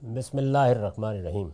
بسم اللہ الرحمن الرحیم۔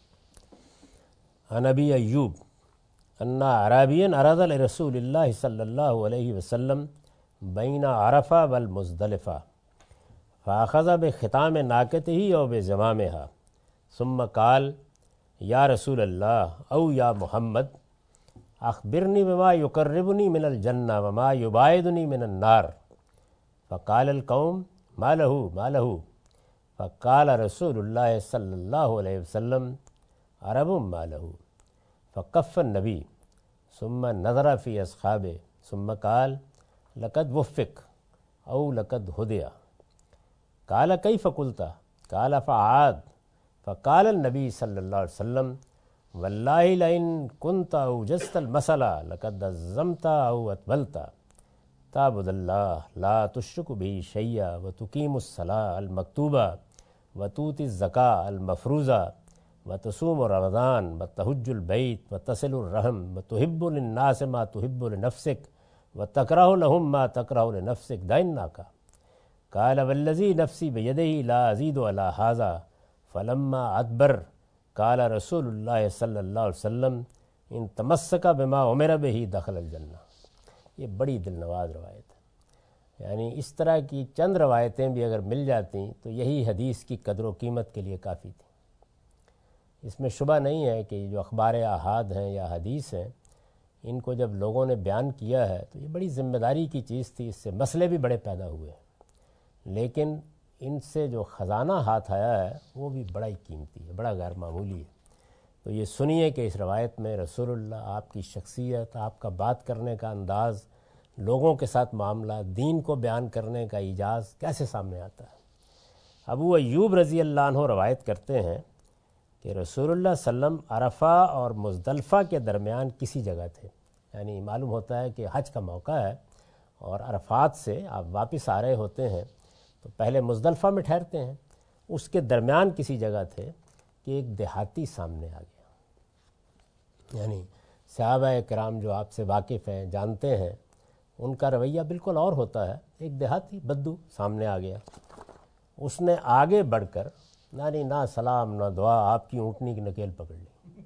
عن ابی ایوب ان اعرابیا عرض لرسول اللہ صلی اللہ علیہ وسلم بین عرفہ والمزدلفہ فاخذ بختام ناقتہ او بزمامہا ثم قال یا رسول اللہ او یا محمد اخبرنی بما یقربنی من الجنہ وما یباعدنی من النار فقال القوم ما لہ ما لہ فقال رسول اللہ صلی اللہ علیہ وسلم عرب ما لہ فقف النبی ثم نظر فی اصحابہ ثم قال لقد وفق او لقد ہدی قال کیف قلت قال فعاد فقال النبی صلی اللہ علیہ وسلم واللہ لئن كنت اوجزت المسئلہ لقد عزمت او اطولت تعبد اللہ لا تشرک به شیئا وتقیم الصلاة المکتوبہ وتؤتی الزکاة المفروضہ وتصوم رمضان وتحج البیت وتصل الرحم وتحب للناس ما تحب لنفسک وتکرہ لهم ما تکرہ لنفسک دعناک قال والذی نفسی بیدہ لا ازید علی ھذا فلما ادبر قال رسول اللہ صلی اللہ علیہ وسلم ان تمسک بما امر بہ دخل الجنہ۔ یہ بڑی دل نواز روایت ہے، یعنی اس طرح کی چند روایتیں بھی اگر مل جاتیں تو یہی حدیث کی قدر و قیمت کے لیے کافی تھی۔ اس میں شبہ نہیں ہے کہ جو اخبار احاد ہیں یا حدیث ہیں، ان کو جب لوگوں نے بیان کیا ہے تو یہ بڑی ذمہ داری کی چیز تھی، اس سے مسئلے بھی بڑے پیدا ہوئے ہیں، لیکن ان سے جو خزانہ ہاتھ آیا ہے وہ بھی بڑا ہی قیمتی ہے، بڑا غیر معمولی ہے۔ تو یہ سنیے کہ اس روایت میں رسول اللہ، آپ کی شخصیت، آپ کا بات کرنے کا انداز، لوگوں کے ساتھ معاملہ، دین کو بیان کرنے کا ایجاز کیسے سامنے آتا ہے۔ ابو ایوب رضی اللہ عنہ روایت کرتے ہیں کہ رسول اللہ صلی اللہ علیہ وسلم عرفہ اور مزدلفہ کے درمیان کسی جگہ تھے، یعنی معلوم ہوتا ہے کہ حج کا موقع ہے اور عرفات سے آپ واپس آ رہے ہوتے ہیں تو پہلے مزدلفہ میں ٹھہرتے ہیں، اس کے درمیان کسی جگہ تھے کہ ایک دیہاتی سامنے آ گیا۔ یعنی صحابہ کرام جو آپ سے واقف ہیں، جانتے ہیں، ان کا رویہ بالکل اور ہوتا ہے۔ ایک دیہاتی بدو سامنے آ گیا، اس نے آگے بڑھ کر نہ سلام نہ دعا، آپ کی اونٹنی کی نکیل پکڑ لی۔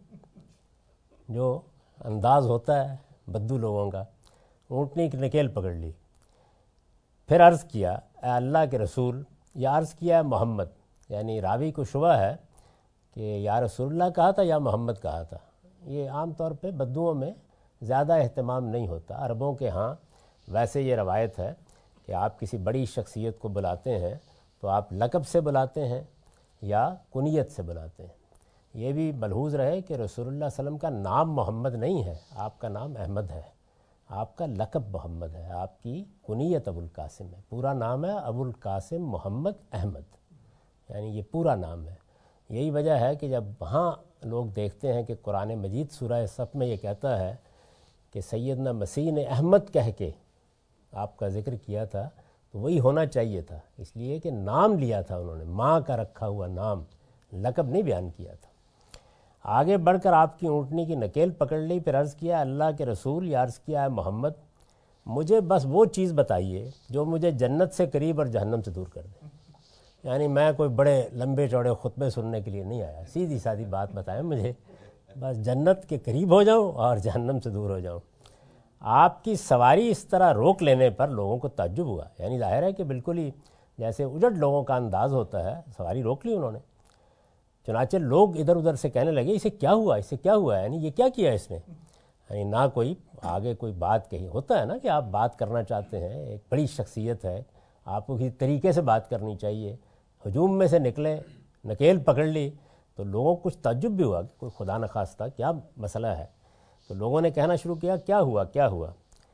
جو انداز ہوتا ہے بدو لوگوں کا، اونٹنی کی نکیل پکڑ لی۔ پھر عرض کیا اے اللہ کے رسول، یا عرض کیا ہے محمد، یعنی راوی کو شبہ ہے کہ یا رسول اللہ کہا تھا یا محمد کہا تھا۔ یہ عام طور پہ بدوؤں میں زیادہ اہتمام نہیں ہوتا، عربوں کے ہاں ویسے یہ روایت ہے کہ آپ کسی بڑی شخصیت کو بلاتے ہیں تو آپ لقب سے بلاتے ہیں یا کنیت سے بلاتے ہیں۔ یہ بھی ملحوظ رہے کہ رسول اللہ صلی اللہ علیہ وسلم کا نام محمد نہیں ہے، آپ کا نام احمد ہے، آپ کا لقب محمد ہے، آپ کی کنیت ابو القاسم ہے، پورا نام ہے ابو القاسم محمد احمد، یعنی یہ پورا نام ہے۔ یہی وجہ ہے کہ جب وہاں لوگ دیکھتے ہیں کہ قرآن مجید سورہ صف میں یہ کہتا ہے کہ سیدنا مسیح نے احمد کہہ کے آپ کا ذکر کیا تھا، تو وہی ہونا چاہیے تھا، اس لیے کہ نام لیا تھا انہوں نے، ماں کا رکھا ہوا نام، لقب نہیں بیان کیا تھا۔ آگے بڑھ کر آپ کی اونٹنی کی نکیل پکڑ لی، پھر عرض کیا اللہ کے رسول، یا عرض کیا ہے محمد، مجھے بس وہ چیز بتائیے جو مجھے جنت سے قریب اور جہنم سے دور کر دے۔ یعنی میں کوئی بڑے لمبے چوڑے خطبے سننے کے لیے نہیں آیا، سیدھی سادھی بات بتائیں مجھے، بس جنت کے قریب ہو جاؤں اور جہنم سے دور ہو جاؤں۔ آپ کی سواری اس طرح روک لینے پر لوگوں کو تعجب ہوا، یعنی ظاہر ہے کہ بالکل ہی جیسے اجڑ لوگوں کا انداز ہوتا ہے، سواری روک لی انہوں نے۔ چنانچہ لوگ ادھر ادھر سے کہنے لگے اسے کیا ہوا، اسے کیا ہوا، یعنی یہ کیا کیا اس نے، یعنی نہ کوئی آگے کوئی بات کہی۔ ہوتا ہے نا کہ آپ بات کرنا چاہتے ہیں، ایک بڑی شخصیت ہے، آپ کو کسی طریقے سے بات کرنی چاہیے، ہجوم میں سے نکلے، نکیل پکڑ لی، تو لوگوں کو کچھ تعجب بھی ہوا کہ کوئی خدا نخواستہ کیا مسئلہ ہے۔ تو لوگوں نے کہنا شروع کیا کیا ہوا کیا ہوا۔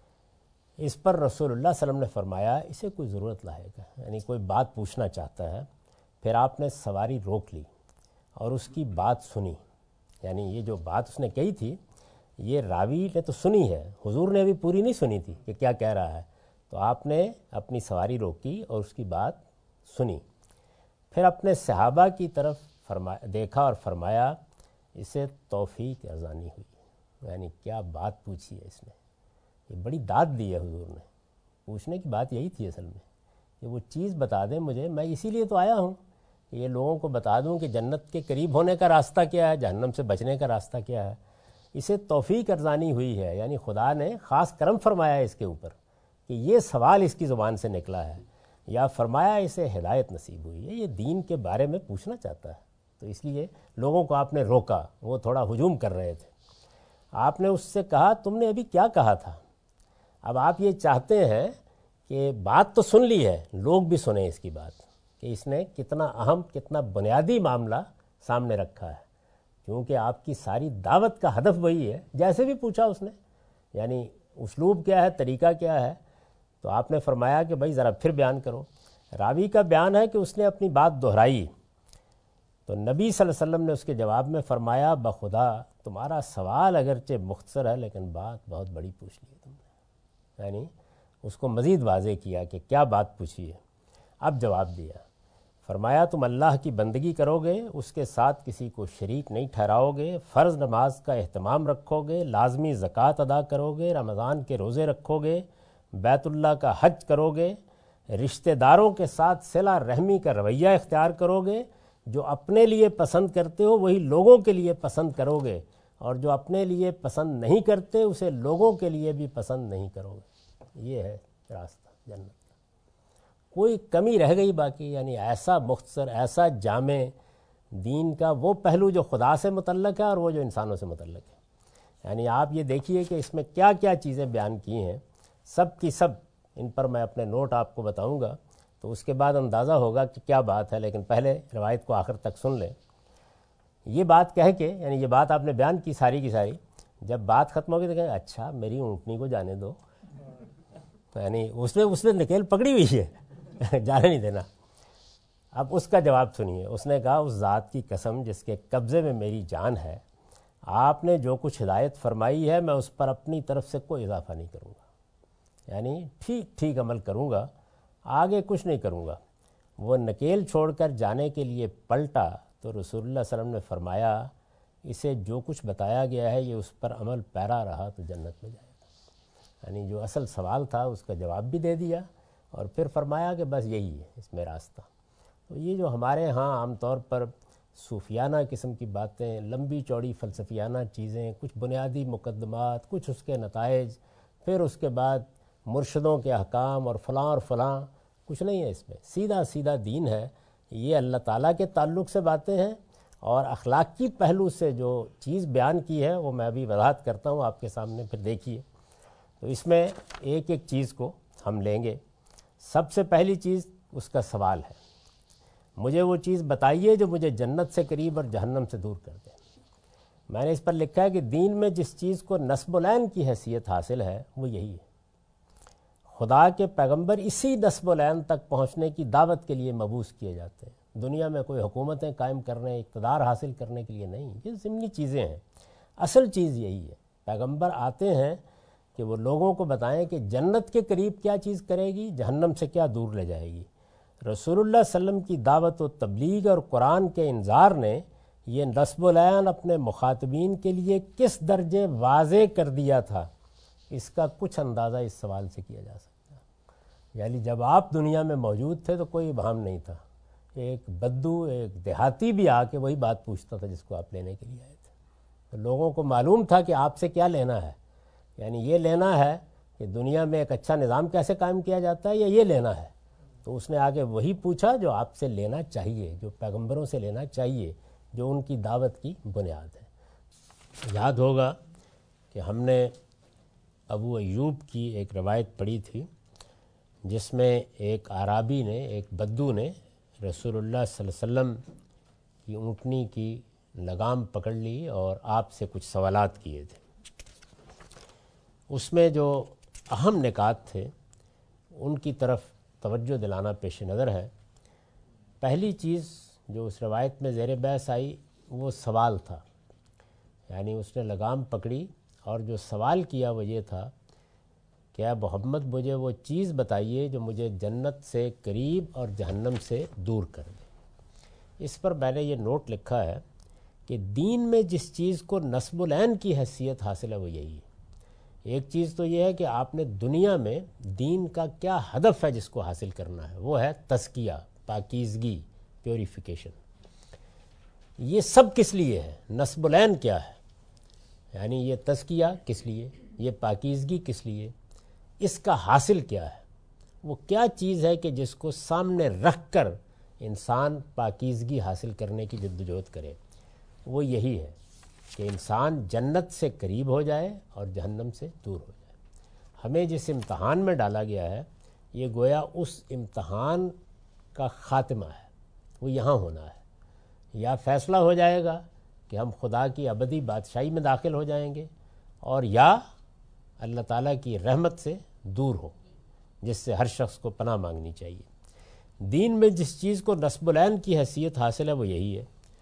اس پر رسول اللہ صلی اللہ علیہ وسلم نے فرمایا اسے کوئی ضرورت لاحق ہے، یعنی کوئی بات پوچھنا چاہتا ہے۔ پھر آپ نے سواری روک لی اور اس کی بات سنی، یعنی یہ جو بات اس نے کہی تھی یہ راوی نے تو سنی ہے، حضور نے ابھی پوری نہیں سنی تھی کہ کیا کہہ رہا ہے، تو آپ نے اپنی سواری روکی اور اس کی بات سنی۔ پھر اپنے صحابہ کی طرف دیکھا اور فرمایا اسے توفیق ارزانی ہوئی، یعنی کیا بات پوچھی ہے اس نے، یہ بڑی داد دی ہے حضور نے۔ پوچھنے کی بات یہی تھی اصل میں کہ وہ چیز بتا دیں مجھے، میں اسی لیے تو آیا ہوں یہ لوگوں کو بتا دوں کہ جنت کے قریب ہونے کا راستہ کیا ہے، جہنم سے بچنے کا راستہ کیا ہے. اسے توفیق ارزانی ہوئی ہے، یعنی خدا نے خاص کرم فرمایا ہے اس کے اوپر کہ یہ سوال اس کی زبان سے نکلا ہے، یا فرمایا اسے ہدایت نصیب ہوئی ہے، یہ دین کے بارے میں پوچھنا چاہتا ہے. تو اس لیے لوگوں کو آپ نے روکا، وہ تھوڑا ہجوم کر رہے تھے. آپ نے اس سے کہا تم نے ابھی کیا کہا تھا. اب آپ یہ چاہتے ہیں کہ بات تو سن لی ہے، لوگ بھی سنیں اس کی بات کہ اس نے کتنا اہم، کتنا بنیادی معاملہ سامنے رکھا ہے، کیونکہ آپ کی ساری دعوت کا ہدف وہی ہے. جیسے بھی پوچھا اس نے، یعنی اسلوب کیا ہے، طریقہ کیا ہے، تو آپ نے فرمایا کہ بھائی ذرا پھر بیان کرو. راوی کا بیان ہے کہ اس نے اپنی بات دہرائی، تو نبی صلی اللہ علیہ وسلم نے اس کے جواب میں فرمایا بخدا تمہارا سوال اگرچہ مختصر ہے لیکن بات بہت بڑی پوچھ لی ہے تم نے. یعنی اس کو مزید واضح کیا کہ کیا بات پوچھی ہے. اب جواب دیا، فرمایا تم اللہ کی بندگی کرو گے، اس کے ساتھ کسی کو شریک نہیں ٹھہراؤ گے، فرض نماز کا اہتمام رکھو گے، لازمی زکوٰۃ ادا کرو گے، رمضان کے روزے رکھو گے، بیت اللہ کا حج کرو گے، رشتہ داروں کے ساتھ صلہ رحمی کا رویہ اختیار کرو گے، جو اپنے لیے پسند کرتے ہو وہی لوگوں کے لیے پسند کرو گے، اور جو اپنے لیے پسند نہیں کرتے اسے لوگوں کے لیے بھی پسند نہیں کرو گے. یہ ہے راستہ جنت کا. کوئی کمی رہ گئی باقی؟ یعنی ایسا مختصر، ایسا جامع دین کا وہ پہلو جو خدا سے متعلق ہے اور وہ جو انسانوں سے متعلق ہے. یعنی آپ یہ دیکھیے کہ اس میں کیا کیا چیزیں بیان کی ہیں، سب کی سب ان پر میں اپنے نوٹ آپ کو بتاؤں گا تو اس کے بعد اندازہ ہوگا کہ کیا بات ہے. لیکن پہلے روایت کو آخر تک سن لیں. یہ بات کہہ کے، یعنی یہ بات آپ نے بیان کی ساری کی ساری، جب بات ختم ہوگی تو کہیں اچھا میری اونٹنی کو جانے دو. یعنی اس نے نکیل پکڑی ہوئی ہے، جانے نہیں دینا. اب اس کا جواب سنیے. اس نے کہا اس ذات کی قسم جس کے قبضے میں میری جان ہے، آپ نے جو کچھ ہدایت فرمائی ہے میں اس پر اپنی طرف سے کوئی اضافہ نہیں کروں گا، یعنی ٹھیک ٹھیک عمل کروں گا، آگے کچھ نہیں کروں گا. وہ نکیل چھوڑ کر جانے کے لیے پلٹا تو رسول اللہ صلی اللہ علیہ وسلم نے فرمایا اسے جو کچھ بتایا گیا ہے یہ اس پر عمل پیرا رہا تو جنت میں جائے گا. یعنی جو اصل سوال تھا اس کا جواب بھی دے دیا اور پھر فرمایا کہ بس یہی ہے اس میں راستہ. تو یہ جو ہمارے ہاں عام طور پر صوفیانہ قسم کی باتیں، لمبی چوڑی فلسفیانہ چیزیں، کچھ بنیادی مقدمات، کچھ اس کے نتائج، پھر اس کے بعد مرشدوں کے احکام اور فلاں، کچھ نہیں ہے اس میں. سیدھا سیدھا دین ہے. یہ اللہ تعالیٰ کے تعلق سے باتیں ہیں، اور اخلاقی پہلو سے جو چیز بیان کی ہے وہ میں ابھی وضاحت کرتا ہوں آپ کے سامنے، پھر دیکھیے. تو اس میں ایک ایک چیز کو ہم لیں گے. سب سے پہلی چیز اس کا سوال ہے، مجھے وہ چیز بتائیے جو مجھے جنت سے قریب اور جہنم سے دور کر دے. میں نے اس پر لکھا ہے کہ دین میں جس چیز کو نصب العین کی حیثیت حاصل ہے وہ یہی ہے. خدا کے پیغمبر اسی نصب العین تک پہنچنے کی دعوت کے لیے مبعوث کیے جاتے ہیں. دنیا میں کوئی حکومتیں قائم کرنے، اقتدار حاصل کرنے کے لیے نہیں، یہ ضمنی چیزیں ہیں. اصل چیز یہی ہے. پیغمبر آتے ہیں کہ وہ لوگوں کو بتائیں کہ جنت کے قریب کیا چیز کرے گی، جہنم سے کیا دور لے جائے گی. رسول اللہ صلی اللہ علیہ وسلم کی دعوت و تبلیغ اور قرآن کے انذار نے یہ نصب العین اپنے مخاطبین کے لیے کس درجے واضح کر دیا تھا، اس کا کچھ اندازہ اس سوال سے کیا جا سکتا ہے. یعنی جب آپ دنیا میں موجود تھے تو کوئی ابہام نہیں تھا. ایک بدو، ایک دیہاتی بھی آ کے وہی بات پوچھتا تھا جس کو آپ لینے کے لیے آئے تھے. تو لوگوں کو معلوم تھا کہ آپ سے کیا لینا ہے. یعنی یہ لینا ہے کہ دنیا میں ایک اچھا نظام کیسے قائم کیا جاتا ہے، یا یہ لینا ہے. تو اس نے آگے وہی پوچھا جو آپ سے لینا چاہیے، جو پیغمبروں سے لینا چاہیے، جو ان کی دعوت کی بنیاد ہے. یاد ہوگا کہ ہم نے ابو ایوب کی ایک روایت پڑھی تھی جس میں ایک اعرابی نے، ایک بدو نے رسول اللہ صلی اللہ علیہ وسلم کی اونٹنی کی لگام پکڑ لی اور آپ سے کچھ سوالات کیے تھے. اس میں جو اہم نکات تھے ان کی طرف توجہ دلانا پیش نظر ہے. پہلی چیز جو اس روایت میں زیر بحث آئی وہ سوال تھا. یعنی اس نے لگام پکڑی اور جو سوال کیا وہ یہ تھا کہ اے محمد مجھے وہ چیز بتائیے جو مجھے جنت سے قریب اور جہنم سے دور کر دے. اس پر میں نے یہ نوٹ لکھا ہے کہ دین میں جس چیز کو نصب العین کی حیثیت حاصل ہے وہ یہی ہے. ایک چیز تو یہ ہے کہ آپ نے دنیا میں دین کا کیا ہدف ہے جس کو حاصل کرنا ہے، وہ ہے تزکیہ، پاکیزگی، پیوریفیکیشن. یہ سب کس لیے ہے؟ نصب العین کیا ہے؟ یعنی یہ تزکیہ کس لیے، یہ پاکیزگی کس لیے، اس کا حاصل کیا ہے؟ وہ کیا چیز ہے کہ جس کو سامنے رکھ کر انسان پاکیزگی حاصل کرنے کی جدوجہد کرے؟ وہ یہی ہے کہ انسان جنت سے قریب ہو جائے اور جہنم سے دور ہو جائے. ہمیں جس امتحان میں ڈالا گیا ہے یہ گویا اس امتحان کا خاتمہ ہے، وہ یہاں ہونا ہے. یا فیصلہ ہو جائے گا کہ ہم خدا کی ابدی بادشاہی میں داخل ہو جائیں گے، اور یا اللہ تعالیٰ کی رحمت سے دور ہو، جس سے ہر شخص کو پناہ مانگنی چاہیے. دین میں جس چیز کو نصب العین کی حیثیت حاصل ہے وہ یہی ہے.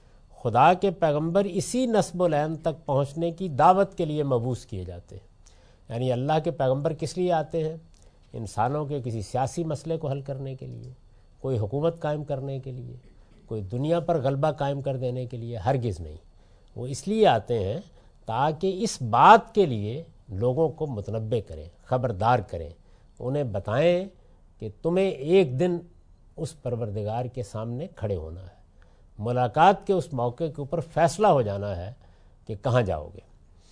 خدا کے پیغمبر اسی نصب العین تک پہنچنے کی دعوت کے لیے مبعوث کیے جاتے ہیں. یعنی اللہ کے پیغمبر کس لیے آتے ہیں؟ انسانوں کے کسی سیاسی مسئلے کو حل کرنے کے لیے، کوئی حکومت قائم کرنے کے لیے، کوئی دنیا پر غلبہ قائم کر دینے کے لیے ہرگز نہیں. وہ اس لیے آتے ہیں تاکہ اس بات کے لیے لوگوں کو متنبہ کریں، خبردار کریں، انہیں بتائیں کہ تمہیں ایک دن اس پروردگار کے سامنے کھڑے ہونا ہے. ملاقات کے اس موقع کے اوپر فیصلہ ہو جانا ہے کہ کہاں جاؤ گے.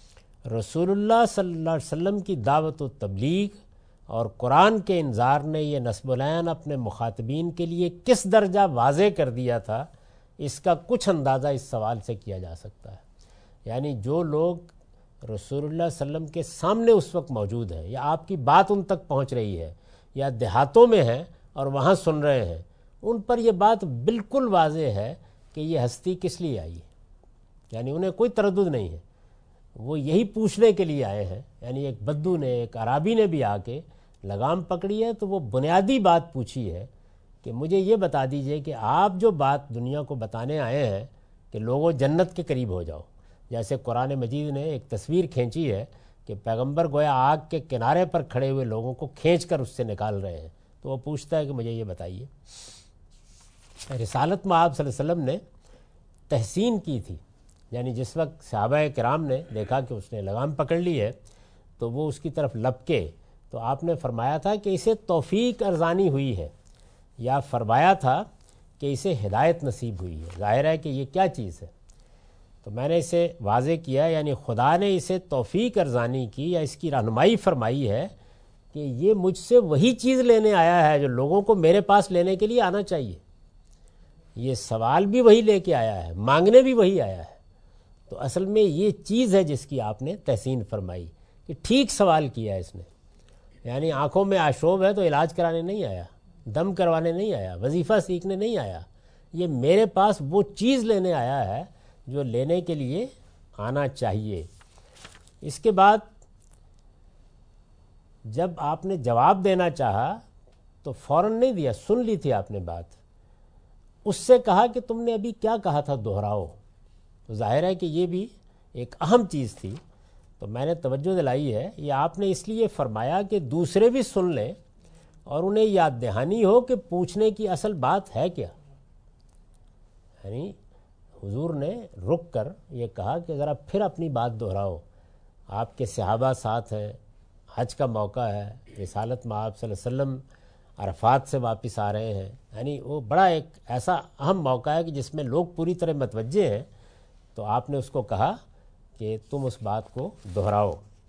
رسول اللہ صلی اللہ علیہ وسلم کی دعوت و تبلیغ اور قرآن کے انذار نے یہ نصب العین اپنے مخاطبین کے لیے کس درجہ واضح کر دیا تھا، اس کا کچھ اندازہ اس سوال سے کیا جا سکتا ہے. یعنی جو لوگ رسول اللہ صلی اللہ علیہ وسلم کے سامنے اس وقت موجود ہیں، یا آپ کی بات ان تک پہنچ رہی ہے، یا دیہاتوں میں ہیں اور وہاں سن رہے ہیں، ان پر یہ بات بالکل واضح ہے کہ یہ ہستی کس لیے آئی ہے. یعنی انہیں کوئی تردد نہیں ہے، وہ یہی پوچھنے کے لیے آئے ہیں. یعنی ایک بدو نے، ایک عرابی نے بھی آ کے لگام پکڑی ہے تو وہ بنیادی بات پوچھی ہے کہ مجھے یہ بتا دیجئے کہ آپ جو بات دنیا کو بتانے آئے ہیں کہ لوگوں جنت کے قریب ہو جاؤ. جیسے قرآن مجید نے ایک تصویر کھینچی ہے کہ پیغمبر گویا آگ کے کنارے پر کھڑے ہوئے لوگوں کو کھینچ کر اس سے نکال رہے ہیں، تو وہ پوچھتا ہے کہ مجھے یہ بتائیے. رسالت میں آپ صلی اللہ علیہ وسلم نے تحسین کی تھی. یعنی جس وقت صحابہ کرام نے دیکھا کہ اس نے لگام پکڑ لی ہے تو وہ اس کی طرف لپکے، تو آپ نے فرمایا تھا کہ اسے توفیق ارزانی ہوئی ہے، یا فرمایا تھا کہ اسے ہدایت نصیب ہوئی ہے. ظاہر ہے کہ یہ کیا چیز ہے؟ تو میں نے اسے واضح کیا، یعنی خدا نے اسے توفیق ارزانی کی یا اس کی رہنمائی فرمائی ہے کہ یہ مجھ سے وہی چیز لینے آیا ہے جو لوگوں کو میرے پاس لینے کے لیے آنا چاہیے. یہ سوال بھی وہی لے کے آیا ہے، مانگنے بھی وہی آیا ہے. تو اصل میں یہ چیز ہے جس کی آپ نے تحسین فرمائی کہ ٹھیک سوال کیا ہے اس نے. یعنی آنکھوں میں آشوب ہے تو علاج کرانے نہیں آیا، دم کروانے نہیں آیا، وظیفہ سیکھنے نہیں آیا. یہ میرے پاس وہ چیز لینے آیا ہے جو لینے کے لیے آنا چاہیے. اس کے بعد جب آپ نے جواب دینا چاہا تو فوراً نہیں دیا، سن لی تھی آپ نے بات. اس سے کہا کہ تم نے ابھی کیا کہا تھا، دہراؤ. تو ظاہر ہے کہ یہ بھی ایک اہم چیز تھی. تو میں نے توجہ دلائی ہے، یہ آپ نے اس لیے فرمایا کہ دوسرے بھی سن لیں اور انہیں یاد دہانی ہو کہ پوچھنے کی اصل بات ہے کیا. یعنی حضور نے رک کر یہ کہا کہ ذرا پھر اپنی بات دہراؤ. آپ کے صحابہ ساتھ ہیں، حج کا موقع ہے، رسالت میں آپ صلی اللہ علیہ وسلم عرفات سے واپس آ رہے ہیں. یعنی وہ بڑا ایک ایسا اہم موقع ہے کہ جس میں لوگ پوری طرح متوجہ ہیں. تو آپ نے اس کو کہا کہ تم اس بات کو دہراؤ.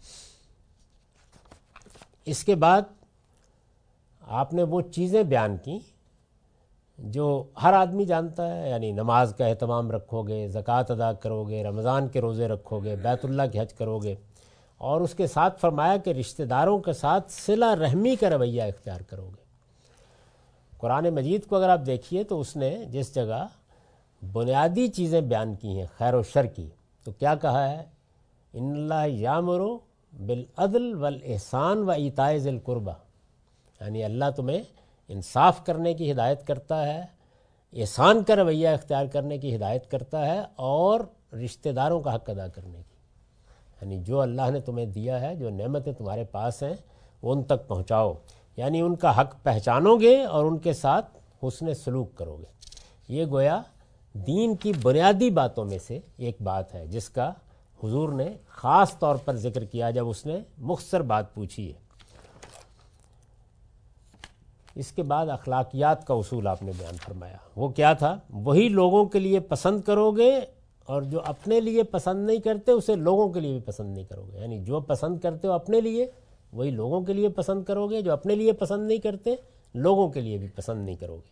اس کے بعد آپ نے وہ چیزیں بیان کی جو ہر آدمی جانتا ہے. یعنی نماز کا اہتمام رکھو گے، زکوٰۃ ادا کرو گے، رمضان کے روزے رکھو گے، بیت اللہ کی حج کرو گے، اور اس کے ساتھ فرمایا کہ رشتہ داروں کے ساتھ صلہ رحمی کا رویہ اختیار کرو گے. قرآن مجید کو اگر آپ دیکھیے تو اس نے جس جگہ بنیادی چیزیں بیان کی ہیں خیر و شر کی، تو کیا کہا ہے؟ ان اللہ یامر بالعدل والاحسان و ایتاء ذی القربی. یعنی اللہ تمہیں انصاف کرنے کی ہدایت کرتا ہے، احسان کا رویہ اختیار کرنے کی ہدایت کرتا ہے، اور رشتہ داروں کا حق ادا کرنے کی. یعنی جو اللہ نے تمہیں دیا ہے، جو نعمتیں تمہارے پاس ہیں، وہ ان تک پہنچاؤ. یعنی ان کا حق پہچانو گے اور ان کے ساتھ حسن سلوک کرو گے. یہ گویا دین کی بنیادی باتوں میں سے ایک بات ہے جس کا حضور نے خاص طور پر ذکر کیا جب اس نے مختصر بات پوچھی ہے. اس کے بعد اخلاقیات کا اصول آپ نے بیان فرمایا، وہ کیا تھا؟ وہی لوگوں کے لیے پسند کرو گے، اور جو اپنے لیے پسند نہیں کرتے اسے لوگوں کے لیے بھی پسند نہیں کرو گے. یعنی جو پسند کرتے ہو اپنے لیے وہی لوگوں کے لیے پسند کرو گے، جو اپنے لیے پسند نہیں کرتے لوگوں کے لیے بھی پسند نہیں کرو گے.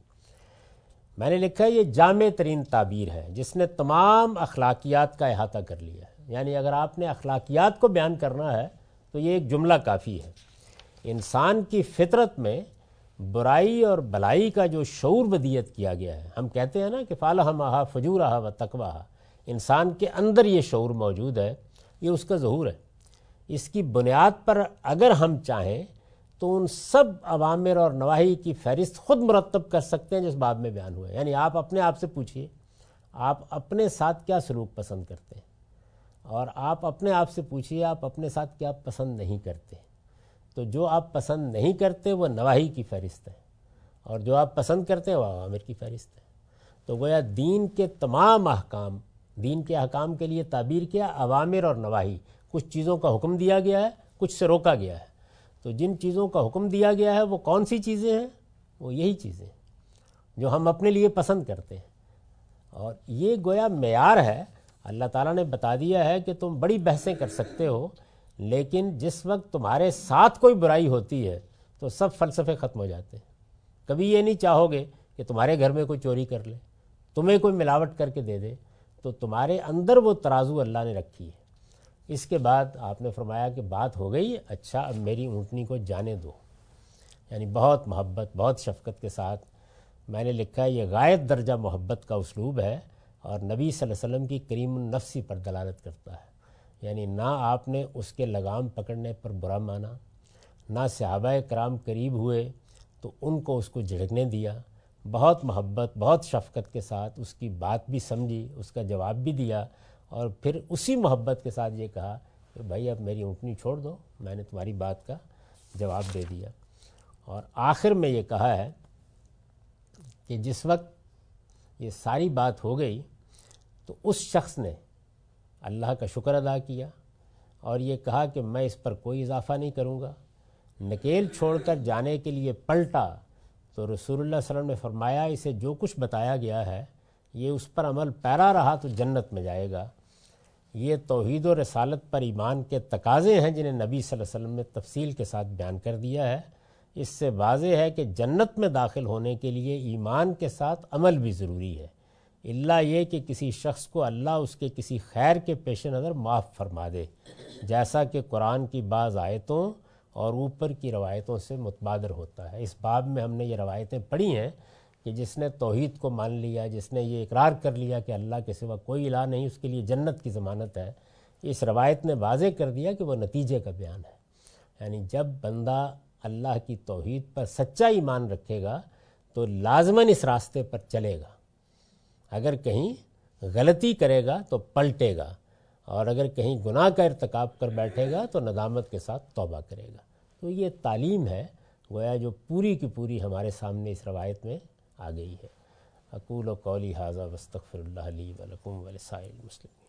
میں نے لکھا ہے یہ جامع ترین تعبیر ہے جس نے تمام اخلاقیات کا احاطہ کر لیا ہے. یعنی اگر آپ نے اخلاقیات کو بیان کرنا ہے تو یہ ایک جملہ کافی ہے. انسان کی فطرت میں برائی اور بلائی کا جو شعور ودیت کیا گیا ہے، ہم کہتے ہیں نا کہ فالہمہا فجورہا و تقواہا، انسان کے اندر یہ شعور موجود ہے، یہ اس کا ظہور ہے. اس کی بنیاد پر اگر ہم چاہیں تو ان سب اوامر اور نواہی کی فہرست خود مرتب کر سکتے ہیں جس باب میں بیان ہوا ہے. یعنی آپ اپنے آپ سے پوچھئے آپ اپنے ساتھ کیا سلوک پسند کرتے ہیں، اور آپ اپنے آپ سے پوچھئے آپ اپنے ساتھ کیا پسند نہیں کرتے. تو جو آپ پسند نہیں کرتے وہ نواہی کی فہرست ہے، اور جو آپ پسند کرتے ہیں وہ اوامر کی فہرست ہے. تو گویا دین کے تمام احکام، دین کے احکام کے لیے تعبیر کیا؟ اوامر اور نواہی. کچھ چیزوں کا حکم دیا گیا ہے، کچھ سے روکا گیا ہے. تو جن چیزوں کا حکم دیا گیا ہے وہ کون سی چیزیں ہیں؟ وہ یہی چیزیں جو ہم اپنے لیے پسند کرتے ہیں. اور یہ گویا معیار ہے. اللہ تعالیٰ نے بتا دیا ہے کہ تم بڑی بحثیں کر سکتے ہو، لیکن جس وقت تمہارے ساتھ کوئی برائی ہوتی ہے تو سب فلسفے ختم ہو جاتے ہیں. کبھی یہ نہیں چاہو گے کہ تمہارے گھر میں کوئی چوری کر لے، تمہیں کوئی ملاوٹ کر کے دے دے. تو تمہارے اندر وہ ترازو اللہ نے رکھی ہے. اس کے بعد آپ نے فرمایا کہ بات ہو گئی، اچھا اب میری اونٹنی کو جانے دو. یعنی بہت محبت، بہت شفقت کے ساتھ. میں نے لکھا ہے یہ غایت درجہ محبت کا اسلوب ہے، اور نبی صلی اللہ علیہ وسلم کی کریم النفسی پر دلالت کرتا ہے. یعنی نہ آپ نے اس کے لگام پکڑنے پر برا مانا، نہ صحابہ کرام قریب ہوئے تو ان کو اس کو جھڑکنے دیا. بہت محبت، بہت شفقت کے ساتھ اس کی بات بھی سمجھی، اس کا جواب بھی دیا، اور پھر اسی محبت کے ساتھ یہ کہا کہ بھائی اب میری اونٹنی چھوڑ دو، میں نے تمہاری بات کا جواب دے دیا. اور آخر میں یہ کہا ہے کہ جس وقت یہ ساری بات ہو گئی تو اس شخص نے اللہ کا شکر ادا کیا اور یہ کہا کہ میں اس پر کوئی اضافہ نہیں کروں گا. نکیل چھوڑ کر جانے کے لیے پلٹا تو رسول اللہ صلی اللہ علیہ وسلم نے فرمایا اسے جو کچھ بتایا گیا ہے یہ اس پر عمل پیرا رہا تو جنت میں جائے گا. یہ توحید و رسالت پر ایمان کے تقاضے ہیں جنہیں نبی صلی اللہ علیہ وسلم نے تفصیل کے ساتھ بیان کر دیا ہے. اس سے واضح ہے کہ جنت میں داخل ہونے کے لیے ایمان کے ساتھ عمل بھی ضروری ہے، الا یہ کہ کسی شخص کو اللہ اس کے کسی خیر کے پیش نظر معاف فرما دے، جیسا کہ قرآن کی بعض آیتوں اور اوپر کی روایتوں سے متبادر ہوتا ہے. اس باب میں ہم نے یہ روایتیں پڑھی ہیں کہ جس نے توحید کو مان لیا، جس نے یہ اقرار کر لیا کہ اللہ کے سوا کوئی الہ نہیں، اس کے لیے جنت کی ضمانت ہے. اس روایت نے واضح کر دیا کہ وہ نتیجے کا بیان ہے. یعنی جب بندہ اللہ کی توحید پر سچا ایمان رکھے گا تو لازماً اس راستے پر چلے گا. اگر کہیں غلطی کرے گا تو پلٹے گا، اور اگر کہیں گناہ کا ارتکاب کر بیٹھے گا تو ندامت کے ساتھ توبہ کرے گا. تو یہ تعلیم ہے گویا جو پوری کی پوری ہمارے سامنے اس روایت میں آ گئی ہے. اقول قولی ھذا واستغفر اللہ لی ولکم ولسائر المسلمین.